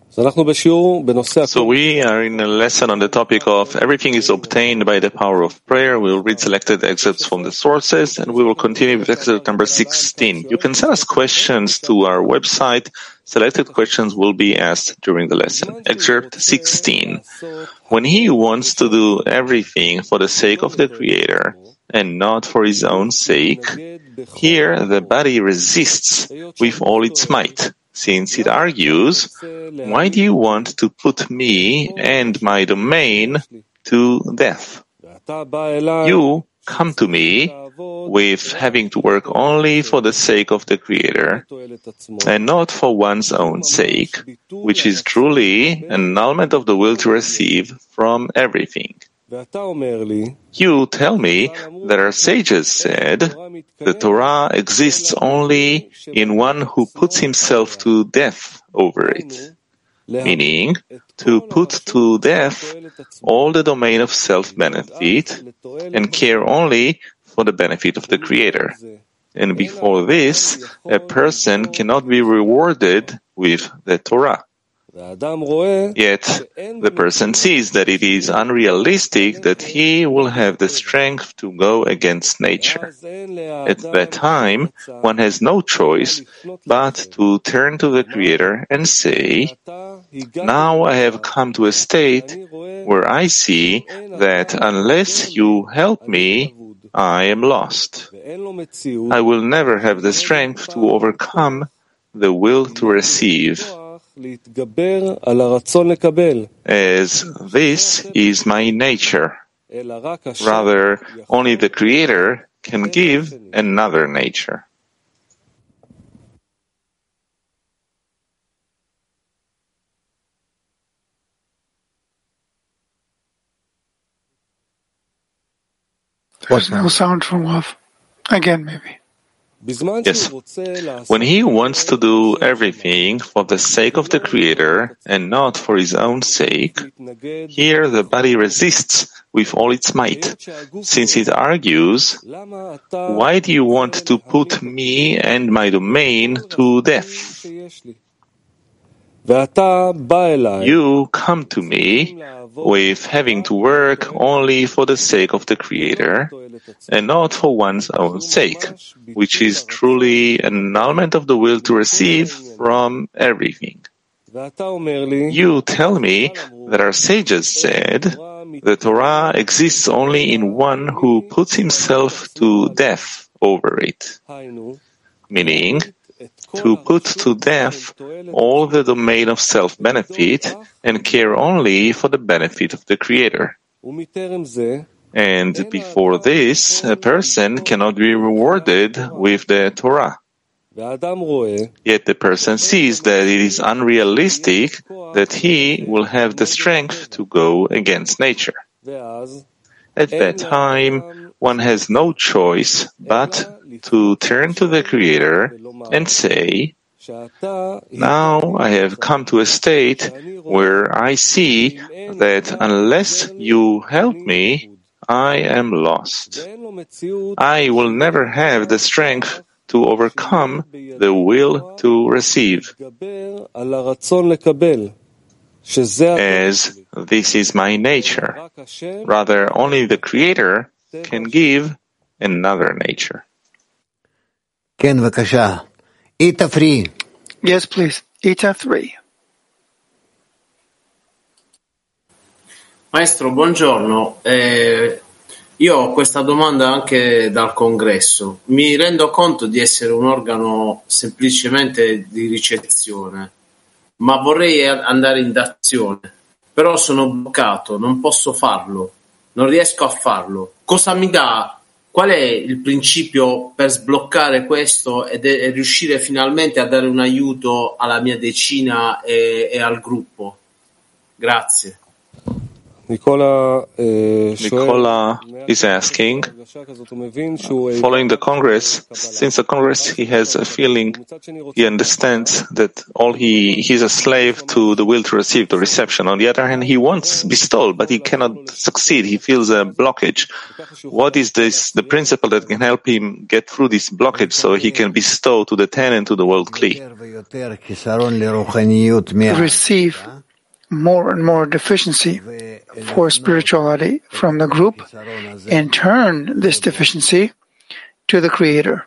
So we are in a lesson on the topic of everything is obtained by the power of prayer. We will read selected excerpts from the sources, and we will continue with excerpt number 16. You can send us questions to our website. Selected questions will be asked during the lesson. Excerpt 16. When he wants to do everything for the sake of the Creator and not for his own sake, here the body resists with all its might. Since it argues, why do you want to put me and my domain to death? You come to me with having to work only for the sake of the Creator and not for one's own sake, which is truly an annulment of the will to receive from everything. You tell me that our sages said the Torah exists only in one who puts himself to death over it, meaning to put to death all the domain of self-benefit and care only for the benefit of the Creator. And before this, a person cannot be rewarded with the Torah. Yet, the person sees that it is unrealistic that he will have the strength to go against nature. At that time, one has no choice but to turn to the Creator and say, now I have come to a state where I see that unless you help me, I am lost. I will never have the strength to overcome the will to receive, as this is my nature. Rather, only the Creator can give another nature. There's no sound from Wav. Again, maybe. Yes. When he wants to do everything for the sake of the Creator and not for his own sake, here the body resists with all its might, since it argues, why do you want to put me and my domain to death? You come to me with having to work only for the sake of the Creator and not for one's own sake, which is truly an annulment of the will to receive from everything. You tell me that our sages said the Torah exists only in one who puts himself to death over it, meaning to put to death all the domain of self-benefit and care only for the benefit of the Creator. And before this, a person cannot be rewarded with the Torah. Yet the person sees that it is unrealistic that he will have the strength to go against nature. At that time, one has no choice but to turn to the Creator and say, now I have come to a state where I see that unless you help me, I am lost. I will never have the strength to overcome the will to receive, as this is my nature. Rather, only the Creator can give another nature. Yes, please. Eta 3. Maestro, buongiorno. Io ho questa domanda anche dal congresso. Mi rendo conto di essere un organo semplicemente di ricezione, ma vorrei andare in azione. Però sono bloccato, non posso farlo, non riesco a farlo. Cosa mi dà? Qual è il principio per sbloccare questo e riuscire finalmente a dare un aiuto alla mia decina e al gruppo? Grazie. Nicola is asking, following the Congress, since the Congress he has a feeling, he understands that he's a slave to the will to receive, the reception. On the other hand, he wants bestowal, but he cannot succeed. He feels a blockage. What is the principle that can help him get through this blockage so he can bestow to the 10 and to the world Kli? Receive more and more deficiency for spirituality from the group and turn this deficiency to the Creator.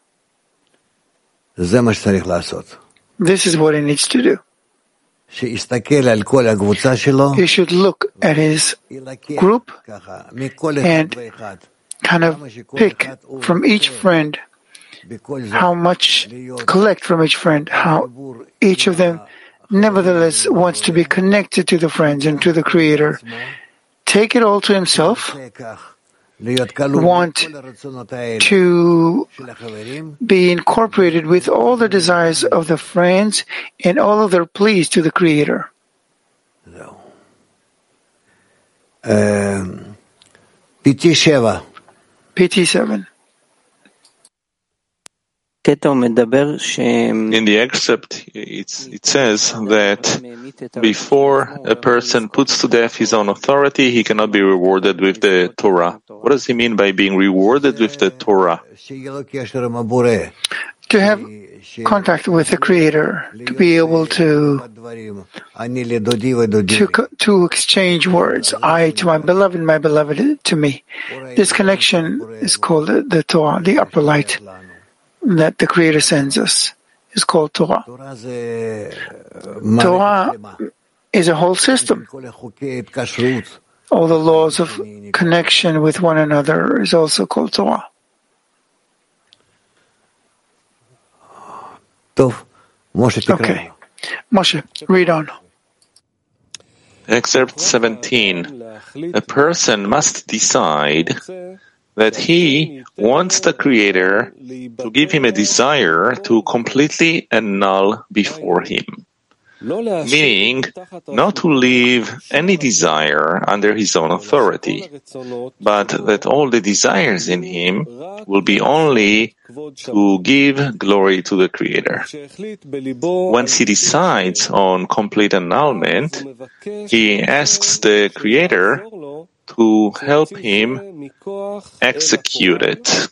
This is what he needs to do. He should look at his group and kind of pick from each friend how much, collect from each friend how each of them nevertheless wants to be connected to the friends and to the Creator. Take it all to himself, want to be incorporated with all the desires of the friends and all of their pleas to the Creator. PT 7. In the excerpt, it says that before a person puts to death his own authority, he cannot be rewarded with the Torah. What does he mean by being rewarded with the Torah? To have contact with the Creator, to be able to exchange words. I to my beloved to me. This connection is called the Torah, the upper light that the Creator sends us is called Torah. Torah is a whole system. All the laws of connection with one another is also called Torah. Okay. Moshe, read on. Excerpt 17. A person must decide that he wants the Creator to give him a desire to completely annul before him, meaning not to leave any desire under his own authority, but that all the desires in him will be only to give glory to the Creator. Once he decides on complete annulment, he asks the Creator to help him execute it.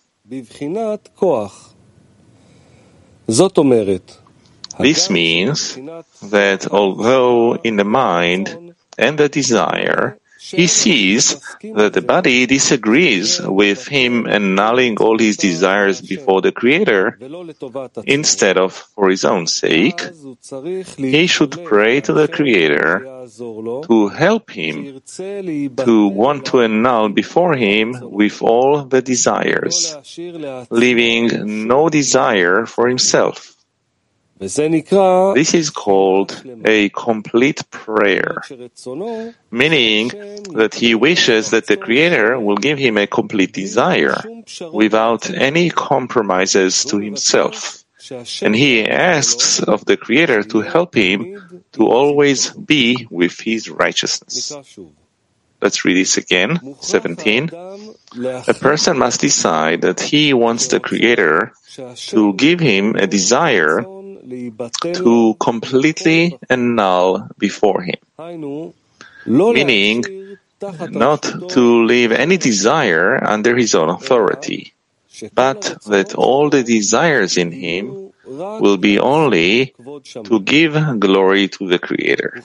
This means that although in the mind and the desire he sees that the body disagrees with him annulling all his desires before the Creator, instead of for his own sake, he should pray to the Creator to help him to want to annul before him with all the desires, leaving no desire for himself. This is called a complete prayer, meaning that he wishes that the Creator will give him a complete desire without any compromises to himself. And he asks of the Creator to help him to always be with his righteousness. Let's read this again. 17. A person must decide that he wants the Creator to give him a desire to completely annul before him, meaning not to leave any desire under his own authority, but that all the desires in him will be only to give glory to the Creator.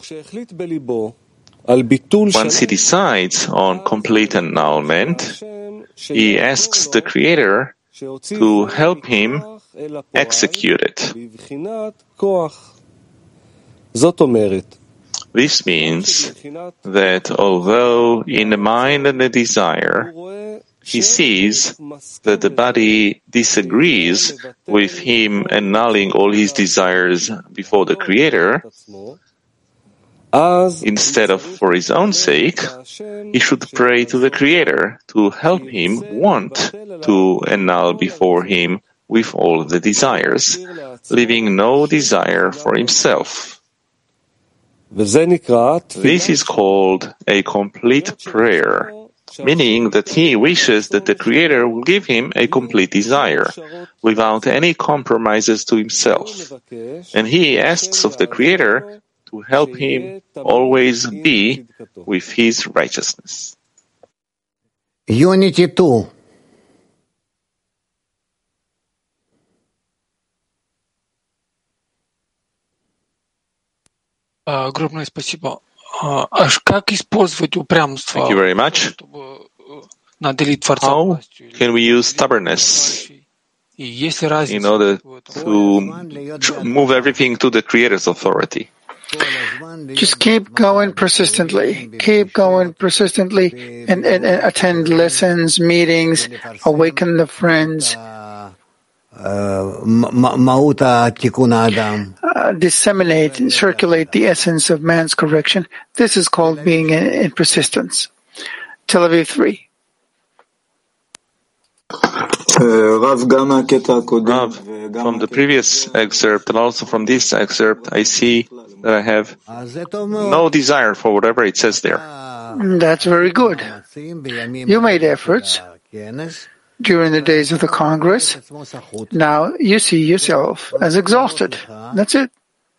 Once he decides on complete annulment, he asks the Creator to help him execute it. This means that although in the mind and the desire he sees that the body disagrees with him annulling all his desires before the Creator, instead of for his own sake, he should pray to the Creator to help him want to annul before him with all the desires, leaving no desire for himself. This is called a complete prayer, meaning that he wishes that the Creator will give him a complete desire, without any compromises to himself. And he asks of the Creator to help him always be with his righteousness. Unity 2. Огромное спасибо. Как использовать упрямство? Thank you very much. Наделить Творца How властью? can we use stubbornness И есть ли in разница? order to move everything to the Creator's authority? Just keep going persistently. Keep going persistently and attend lessons, meetings, awaken the friends, disseminate and circulate the essence of man's correction. This is called being in persistence. Tel Aviv 3. Rav, from the previous excerpt and also from this excerpt, I see that I have no desire for whatever it says there. That's very good. You made efforts during the days of the Congress. Now you see yourself as exhausted. That's it.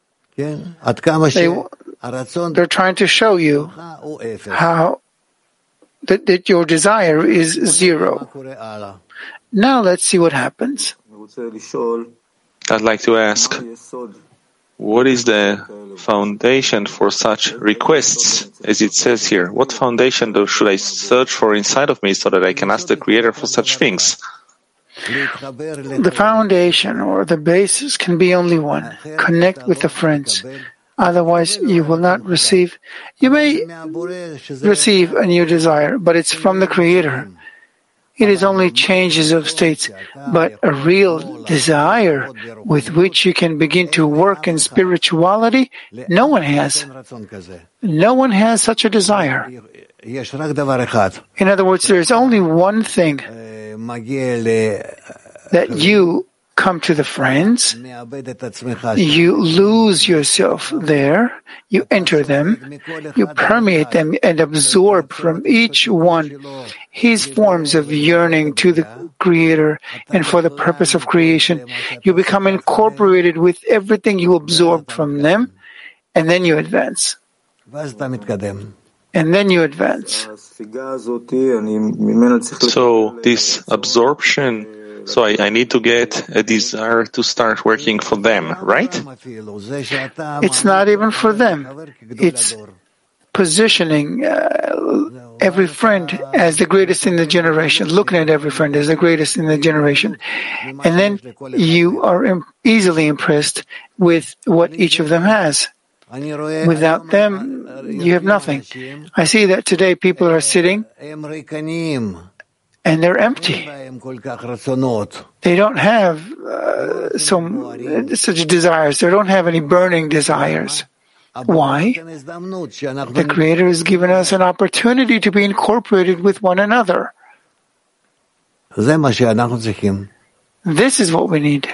They're trying to show you how that your desire is zero. Now let's see what happens. I'd like to ask, what is the foundation for such requests, as it says here? What foundation should I search for inside of me so that I can ask the Creator for such things? The foundation or the basis can be only one. Connect with the friends. Otherwise, you will not receive. You may receive a new desire, but it's from the Creator. It is only changes of states, but a real desire with which you can begin to work in spirituality, no one has. No one has such a desire. In other words, there is only one thing, that you come to the friends, you lose yourself there, you enter them, you permeate them and absorb from each one his forms of yearning to the Creator and for the purpose of creation. You become incorporated with everything you absorbed from them, and then you advance. And then you advance. So this absorption, so I need to get a desire to start working for them, right? It's not even for them. It's positioning every friend as the greatest in the generation, looking at every friend as the greatest in the generation. And then you are easily impressed with what each of them has. Without them, you have nothing. I see that today people are sitting and they're empty. They don't have such desires. They don't have any burning desires. Why? The Creator has given us an opportunity to be incorporated with one another. This is what we need.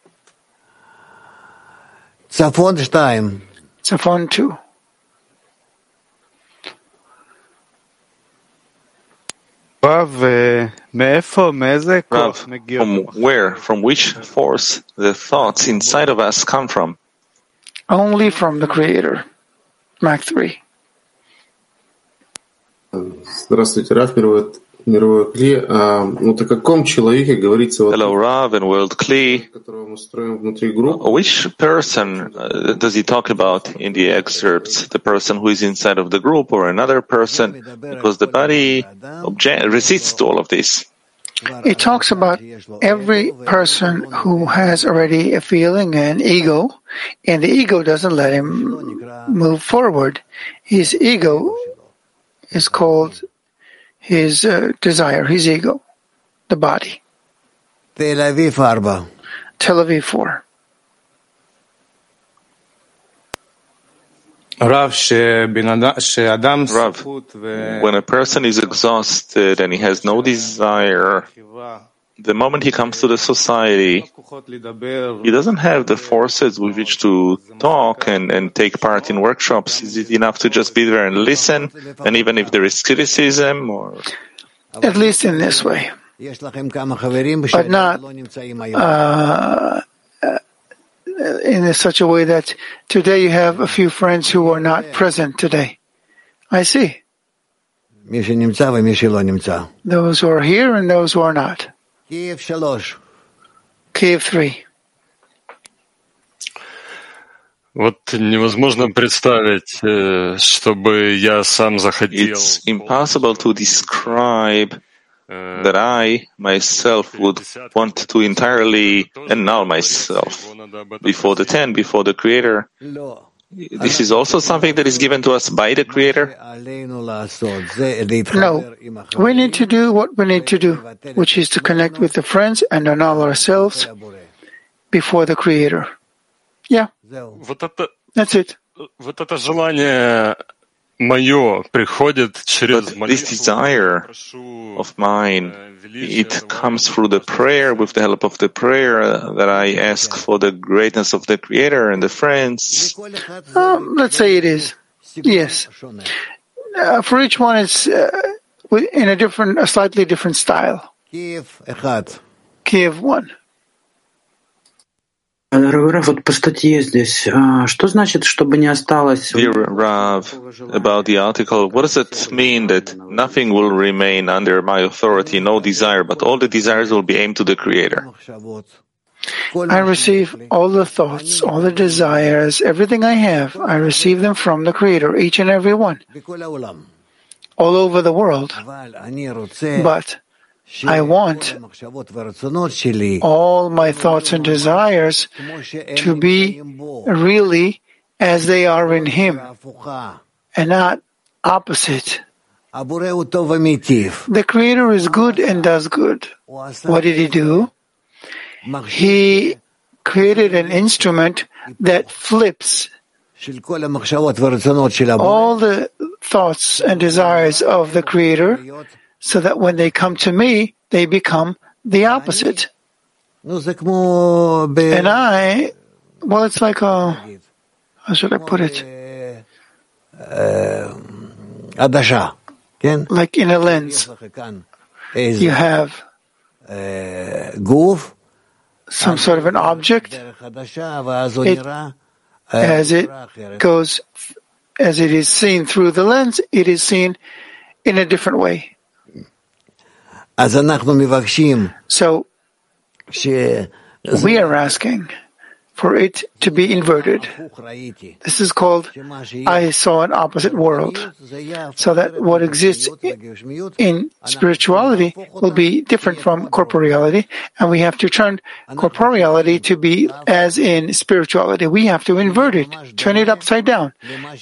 Tzafon 2. Rav, from which force the thoughts inside of us come from? Only from the Creator. Mark 3. Здравствуйте, Рав, мировой Кли. Вот о каком человеке говорится Hello, Rav and World Kli. которого мы строим внутри группы? Which person does he talk about in the excerpts? The person who is inside of the group or another person? Because the body resists to all of this. It talks about every person who has already a feeling, an ego, and the ego doesn't let him move forward. His ego is called his desire, his ego, the body. Tel Aviv 4. Tel Aviv 4. Rav, when a person is exhausted and he has no desire the moment he comes to the society, he doesn't have the forces with which to talk and take part in workshops. Is it enough to just be there and listen? And even if there is criticism, or at least in this way, but not in such a way that today you have a few friends who are not present today. I see. Those who are here and those who are not. Kiev 3. Вот невозможно представить, чтобы я сам захотел. It's impossible to describe that I, myself, would want to entirely annul myself before the 10, before the Creator. This is also something that is given to us by the Creator? No. We need to do what we need to do, which is to connect with the friends and annul ourselves before the Creator. Yeah. That's it. Вот это желание мое приходит через молитву. This desire of mine, it comes through the prayer, with the help of the prayer that I ask for the greatness of the Creator and the friends. Let's say it is. Yes. For each one, it's in a slightly different style. Kiev 1. Вот по статье здесь, что значит, чтобы не осталось? Dear Rav, about the article, what does it mean that nothing will remain under my authority, no desire, but all the desires will be aimed to the Creator? I receive all the thoughts, all the desires, everything I have, I receive them from the Creator, each and every one, all over the world. But I want all my thoughts and desires to be really as they are in Him and not opposite. The Creator is good and does good. What did He do? He created an instrument that flips all the thoughts and desires of the Creator, so that when they come to me, they become the opposite. And it's like how should I put it? Like in a lens. You have some sort of an object. As it is seen through the lens, it is seen in a different way. So, we are asking for it to be inverted. This is called, I saw an opposite world. So that what exists in spirituality will be different from corporeality, and we have to turn corporeality to be as in spirituality. We have to invert it, turn it upside down,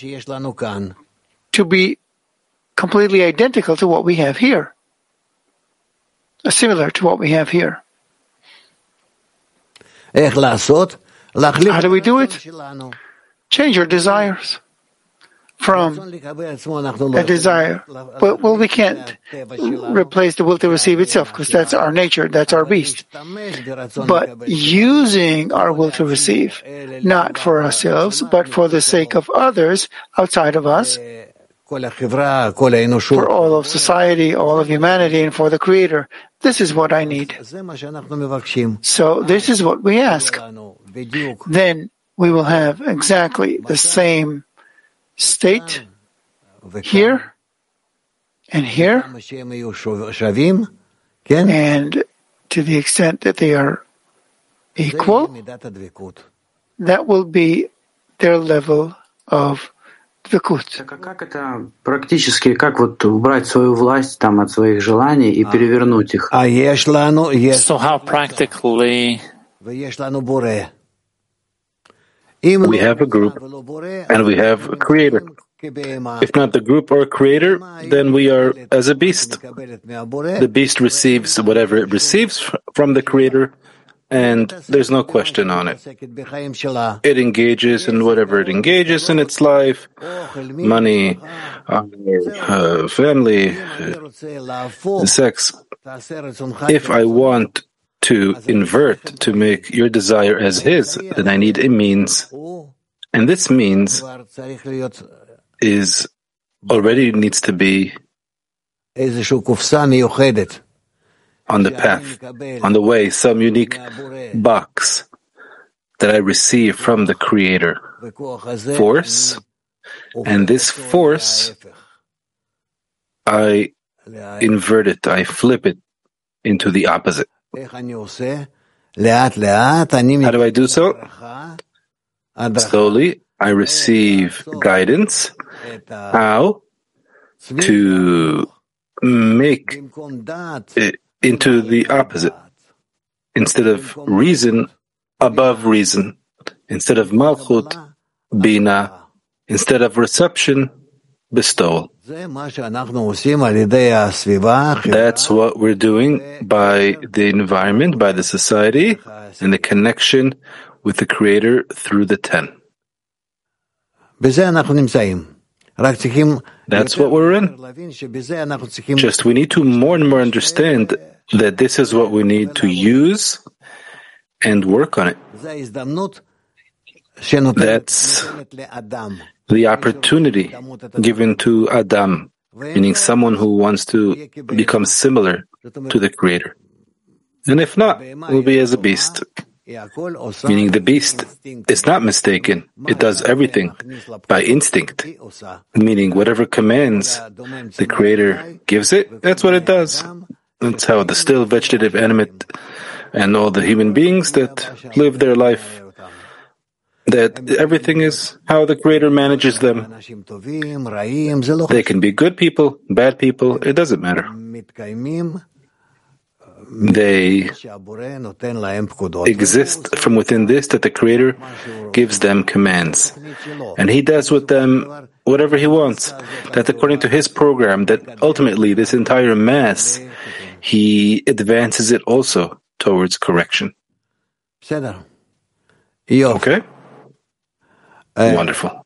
to be completely identical to what we have here. Similar to what we have here. How do we do it? Change your desires from a desire. But, we can't replace the will to receive itself, because that's our nature, that's our beast. But using our will to receive, not for ourselves, but for the sake of others outside of us, for all of society, all of humanity, and for the Creator. This is what I need. So this is what we ask. Then we will have exactly the same state here and here, and to the extent that they are equal, that will be their level of Dvikut. Как это практически, как вот убрать свою власть там от своих желаний и перевернуть их? So how practically we have a group and we have a Creator. If not the group or Creator, then we are as a beast. The beast receives whatever it receives from the Creator, and there's no question on it. It engages in whatever it engages in its life, money, family, sex. If I want to invert, to make your desire as his, then I need a means. And this means already needs to be on the path, on the way, some unique box that I receive from the Creator. Force, and this force, I invert it, I flip it into the opposite. How do I do so? Slowly, I receive guidance how to make it into the opposite. Instead of reason, above reason. Instead of malchut, bina. Instead of reception, bestowal. That's what we're doing by the environment, by the society, and the connection with the Creator through the 10. That's what we're in. Just we need to more and more understand that this is what we need to use and work on it. That's the opportunity given to Adam, meaning someone who wants to become similar to the Creator. And if not, we'll be as a beast. Meaning the beast is not mistaken. It does everything by instinct. Meaning whatever commands the Creator gives it, that's what it does. That's how the still vegetative animate and all the human beings that live their life, that everything is how the Creator manages them. They can be good people, bad people, it doesn't matter. They exist from within this, that the Creator gives them commands. And He does with them whatever He wants. That according to His program, that ultimately this entire mass, He advances it also towards correction. Okay? Wonderful.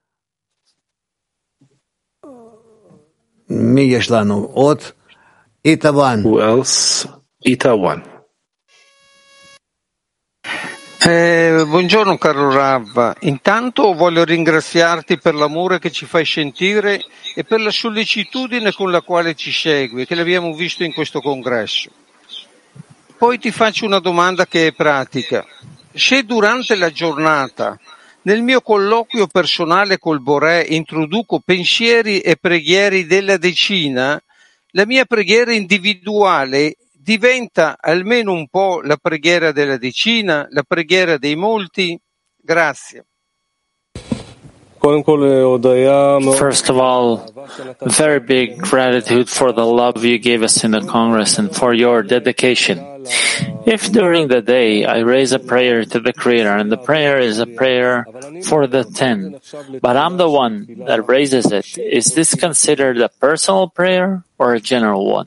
Who else? Ita 1. Buongiorno caro Rav, intanto voglio ringraziarti per l'amore che ci fai sentire e per la sollecitudine con la quale ci segui, che l'abbiamo visto in questo congresso. Poi ti faccio una domanda che è pratica. Se durante la giornata, nel mio colloquio personale col Boré, introduco pensieri e preghiere della decina, la mia preghiera individuale diventa almeno un po' la preghiera della decina, la preghiera dei molti? Grazie. First of all, very big gratitude for the love you gave us in the Congress and for your dedication. If during the day I raise a prayer to the Creator and the prayer is a prayer for the 10, but I'm the one that raises it, is this considered a personal prayer or a general one?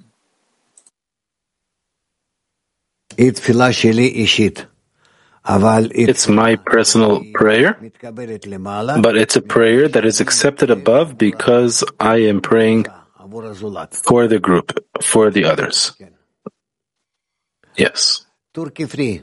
It's my personal prayer, but it's a prayer that is accepted above because I am praying for the group, for the others. Yes. Turkey 3.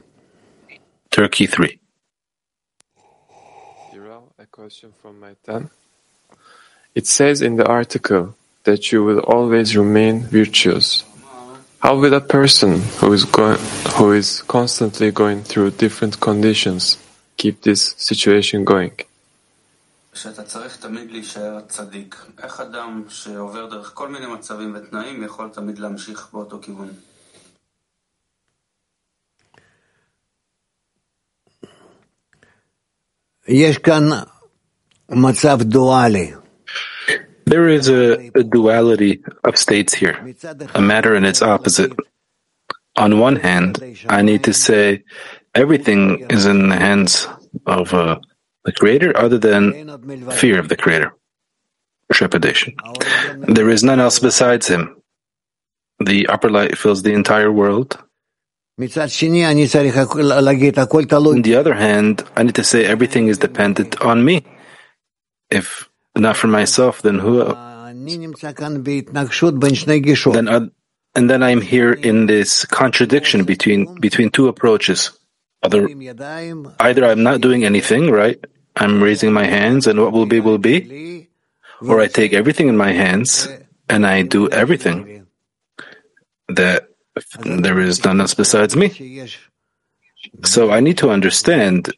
A question from my 10. It says in the article that you will always remain virtuous. How will a person who is constantly going through different conditions keep this situation going? שאתה צריך תמיד להישאר צדיק. איך אדם שעובר דרך כל מיני מצבים ותנאים יכול תמיד להמשיך באותו כיוון? יש כאן מצב דואלי. There is a duality of states here, a matter and its opposite. On one hand, I need to say everything is in the hands of the Creator other than fear of the Creator, trepidation. There is none else besides Him. The upper light fills the entire world. On the other hand, I need to say everything is dependent on me. If not for myself, then who else? Then I'm here in this contradiction between two approaches. Either I'm not doing anything, right? I'm raising my hands, and what will be, will be. Or I take everything in my hands, and I do everything. That there is none else besides me. So I need to understand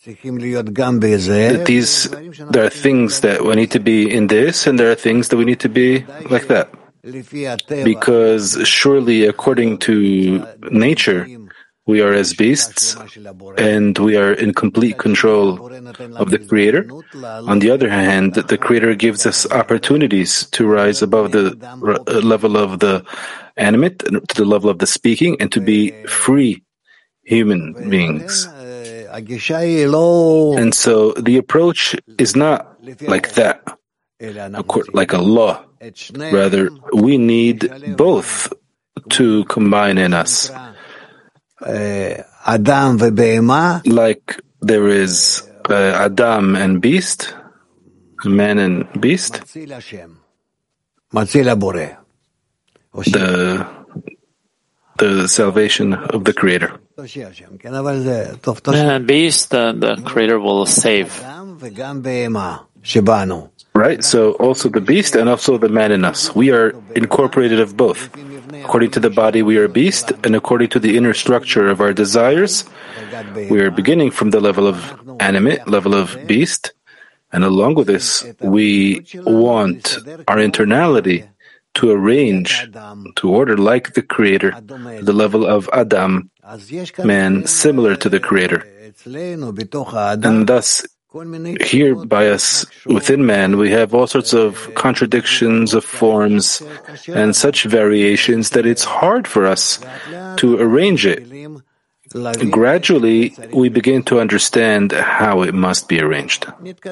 that there are things that we need to be in this, and there are things that we need to be like that. Because surely, according to nature, we are as beasts, and we are in complete control of the Creator. On the other hand, the Creator gives us opportunities to rise above the level of the animate, to the level of the speaking, and to be free human beings. And so the approach is not like that, like a law. Rather, we need both to combine in us. Like there is Adam and beast, man and beast, the salvation of the Creator. Man and beast, the Creator will save. Right, so also the beast and also the man in us. We are incorporated of both. According to the body, we are beast, and according to the inner structure of our desires, we are beginning from the level of animate, level of beast, and along with this, we want our internality to arrange, to order like the Creator, the level of Adam, man, similar to the Creator. And thus, here by us, within man, we have all sorts of contradictions of forms and such variations that it's hard for us to arrange it. Gradually, we begin to understand how it must be arranged.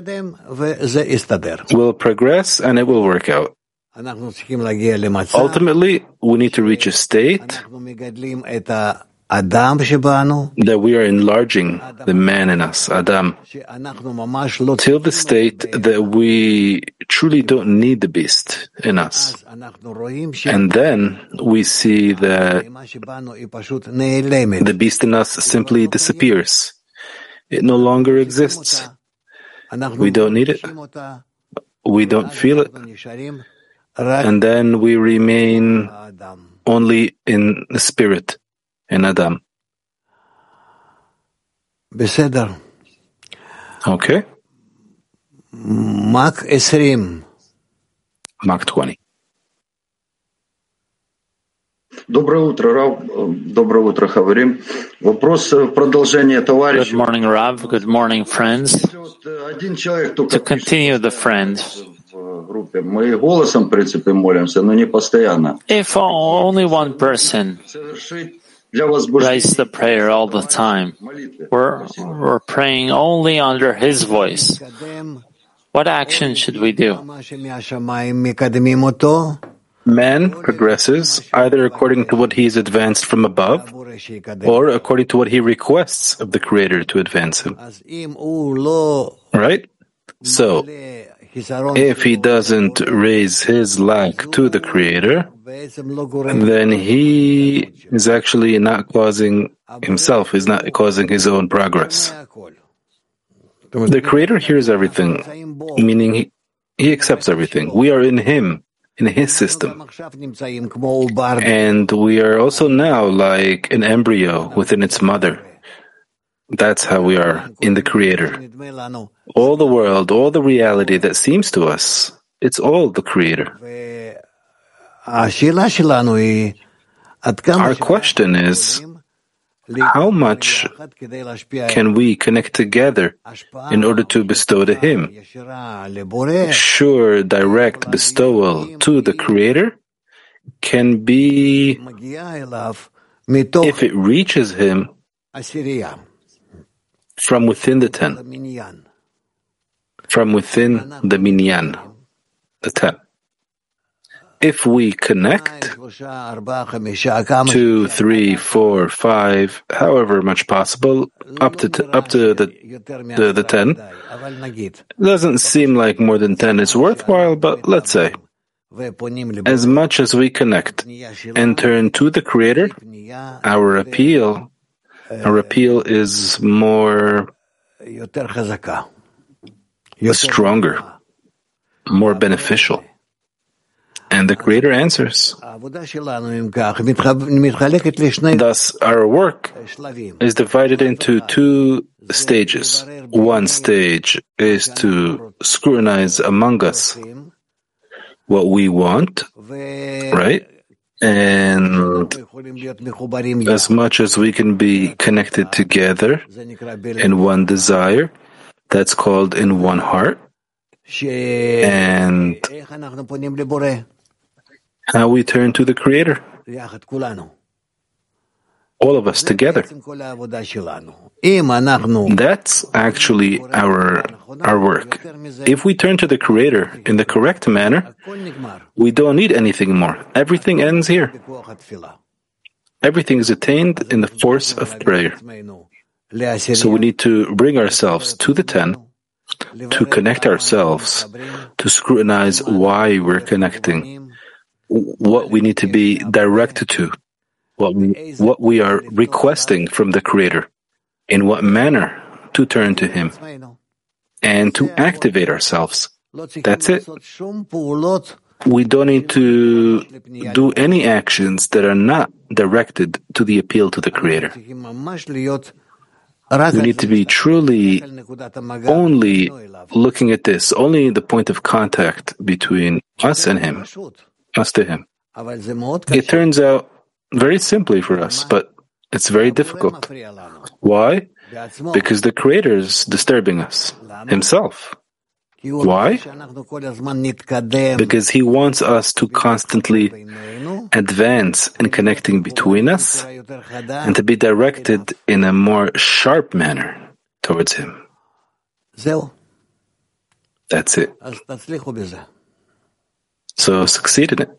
We'll progress and it will work out. Ultimately, we need to reach a state that we are enlarging the man in us, Adam, till the state that we truly don't need the beast in us. And then we see that the beast in us simply disappears. It no longer exists. We don't need it. We don't feel it. And then we remain only in the spirit. In Adam. Okay. Mach 20. Mach 20. Доброе утро, Рав. Доброе утро, Хаверим. Вопрос в продолжение товарища. Good morning, Rav. Good morning, friends. To continue the friend. Мы голосом, в принципе, молимся, но не постоянно. If only one person raise the prayer all the time, we're praying only under his voice. What action should we do? Man progresses either according to what he is advanced from above or according to what he requests of the Creator to advance him. Right? So, if he doesn't raise his lack to the Creator, then he is actually not causing himself, he's not causing his own progress. The Creator hears everything, meaning he accepts everything. We are in him, in his system. And we are also now like an embryo within its mother. That's how we are in the Creator. All the world, all the reality that seems to us, it's all the Creator. Our question is, how much can we connect together in order to bestow to Him? Sure, direct bestowal to the Creator can be, if it reaches Him, from within the 10, from within the minyan, the 10. if we connect 2, 3, 4, 5, however much possible, up to the 10, doesn't seem like more than 10 is worthwhile, but let's say, as much as we connect and turn to the Creator, our appeal is more stronger, more beneficial. And the Creator answers. Thus, our work is divided into 2 stages. One stage is to scrutinize among us what we want, right? And as much as we can be connected together in one desire, that's called in one heart. And how we turn to the Creator, all of us together. That's actually our work. If we turn to the Creator in the correct manner, we don't need anything more. Everything ends here. Everything is attained in the force of prayer. So we need to bring ourselves to the 10, to connect ourselves, to scrutinize why we're connecting, what we need to be directed to, what we are requesting from the Creator, in what manner to turn to Him, and to activate ourselves. That's it. We don't need to do any actions that are not directed to the appeal to the Creator. We need to be truly only looking at this, only the point of contact between us and Him, us to Him. It turns out very simply for us, but it's very difficult. Why? Because the Creator is disturbing us, Himself. Why? Because He wants us to constantly advance in connecting between us and to be directed in a more sharp manner towards Him. That's it. So succeed in it.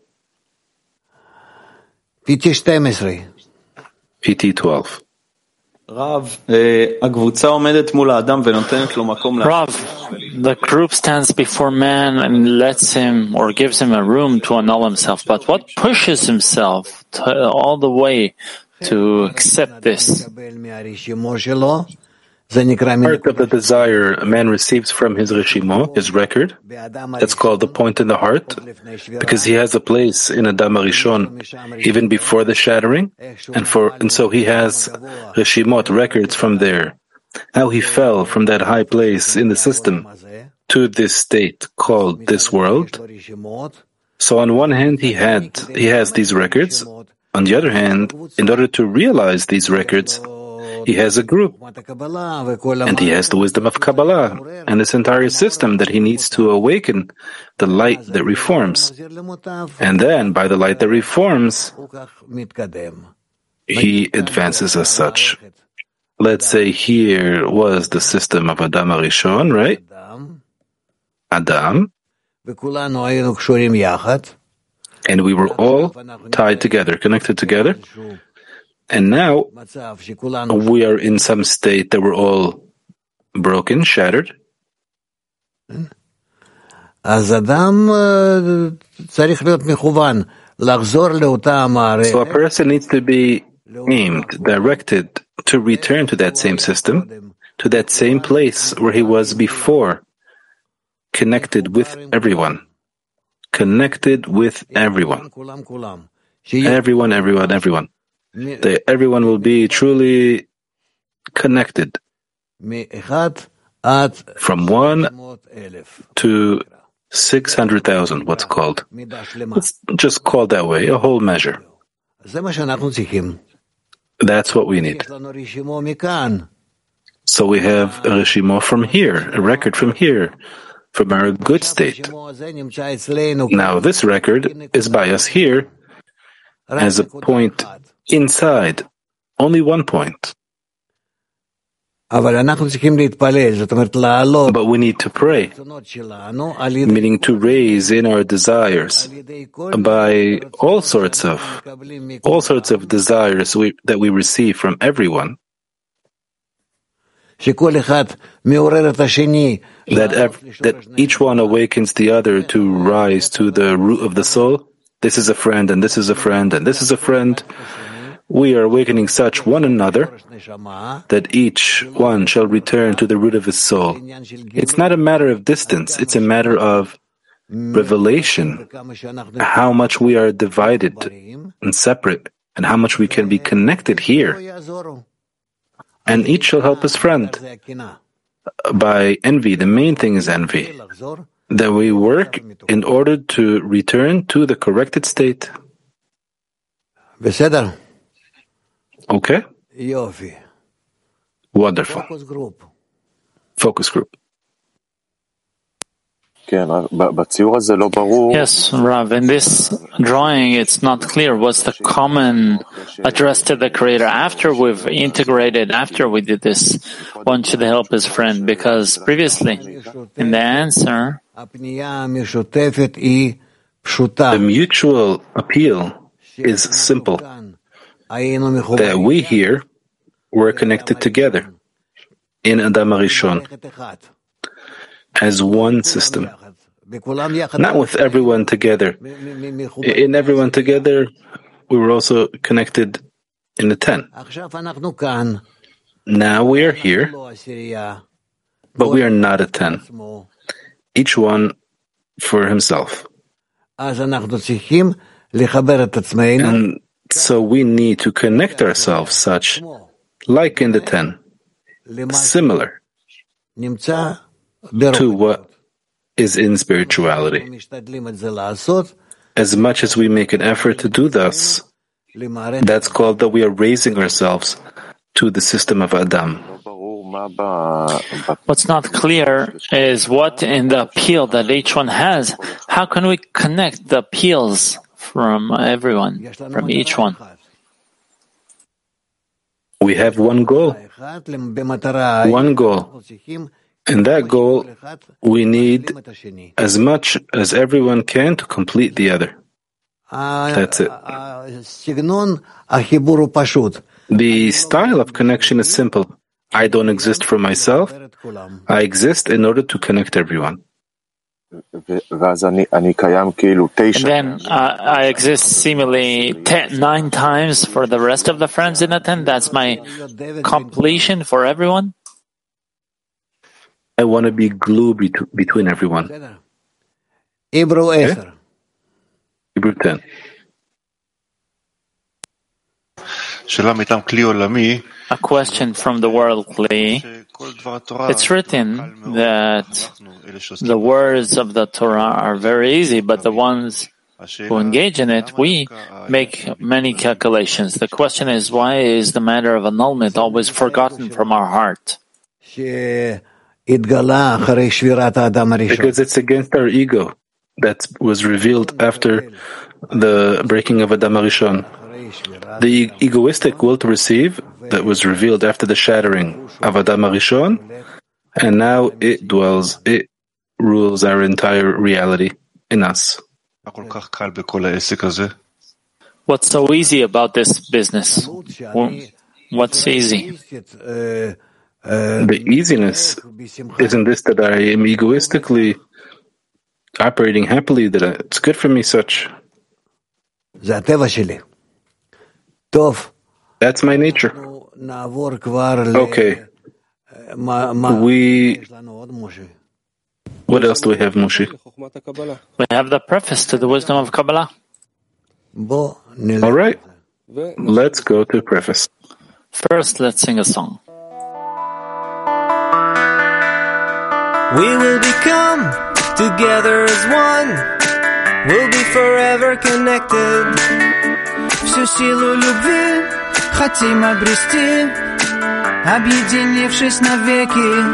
PT 12. Rav, the group stands before man and lets him or gives him a room to annul himself. But what pushes himself all the way to accept this? Part of the desire a man receives from his reshimo, his record, that's called the point in the heart, because he has a place in Adam HaRishon even before the shattering, and so he has reshimot, records from there, how he fell from that high place in the system to this state called this world. So on one hand he has these records, on the other hand, in order to realize these records, he has a group, and he has the wisdom of Kabbalah and this entire system that he needs to awaken the light that reforms. And then, by the light that reforms, he advances as such. Let's say here was the system of Adam HaRishon, right? Adam. And we were all tied together, connected together. And now we are in some state that we're all broken, shattered. So a person needs to be aimed, directed to return to that same system, to that same place where he was before, connected with everyone. Connected with everyone. Everyone. Everyone will be truly connected from 1 to 600,000, what's called. Let's just call that way, a whole measure. That's what we need. So we have a reshimo from here, a record from here, from our good state. Now this record is by us here as a point inside, only one point. But we need to pray, meaning to raise in our desires by all sorts of desires that we receive from everyone. That each one awakens the other to rise to the root of the soul. This is a friend, and this is a friend, and this is a friend. We are awakening such one another that each one shall return to the root of his soul. It's not a matter of distance, it's a matter of revelation, how much we are divided and separate, and how much we can be connected here. And each shall help his friend. By envy, the main thing is envy, that we work in order to return to the corrected state. Okay? Wonderful. Focus group. Yes, Rav, in this drawing it's not clear what's the common address to the Creator. After we've integrated, after we did this, one should help his friend, because previously in the answer the mutual appeal is simple, that we here were connected together in Adam HaRishon as one system, not with everyone together. In everyone together, we were also connected in the 10. Now we are here, but we are not a 10. Each one for himself. And so we need to connect ourselves such, like in the 10, similar to what is in spirituality. As much as we make an effort to do thus, that's called that we are raising ourselves to the system of Adam. What's not clear is what in the appeal that each one has, how can we connect the appeals from everyone, from each one? We have one goal. And that goal, we need as much as everyone can to complete the other. That's it. The style of connection is simple. I don't exist for myself. I exist in order to connect everyone. And then I exist seemingly 9 times for the rest of the friends in the 10. That's my completion for everyone. I want to be glue between everyone. Hebrew 10. Hebrew 10. A question from the world, Kli. It's written that the words of the Torah are very easy, but the ones who engage in it, we make many calculations. The question is, why is the matter of annulment always forgotten from our heart? Because it's against our ego that was revealed after the breaking of Adam HaRishon. The egoistic will to receive that was revealed after the shattering of Adam HaRishon, and now it rules our entire reality in us. What's so easy about this business? What's easy? The easiness isn't this that I am egoistically operating happily, that it's good for me such. That's my nature. Okay. What else do we have, Moshe? We have the preface to the Wisdom of Kabbalah. All right. Let's go to the preface. First, let's sing a song. We will become together as one. We'll be forever connected. Всю силу любви хотим обрести, объединившись навеки.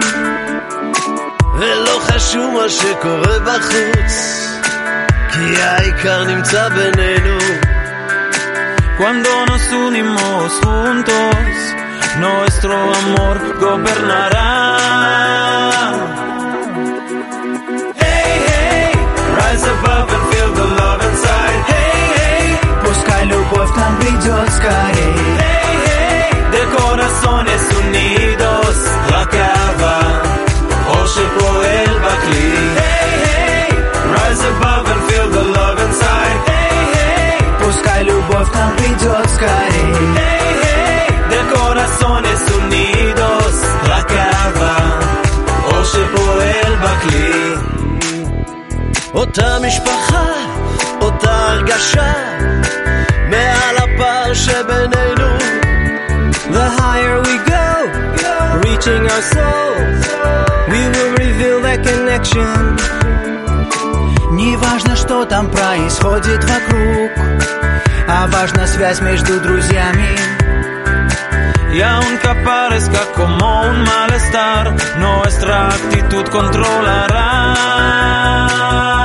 ולא חשוב מה שקורה בחוץ, כי העיקר נמצא בינינו. Cuando nos unimos juntos, nuestro amor gobernará. Hey, hey, rise above and feel the love inside. Hey, hey, пускай любовь к нам придет скорей. Hey, hey, de corazones unidos, la cava, Oshe Poel Bakli. Hey, hey, rise above and feel the love inside. Hey, hey, пускай любовь к нам придет скорей. Hey, hey, de corazones unidos, la cava, Oshe Poel Bakli. אותה משפחה, אותה הרגשה, מעל הפער שבינינו. The higher we go, reaching our soul, we will reveal that connection. Не важно, что там происходит вокруг, а важна связь между друзьями. Y aunque parezca como un malestar, nuestra actitud controlará.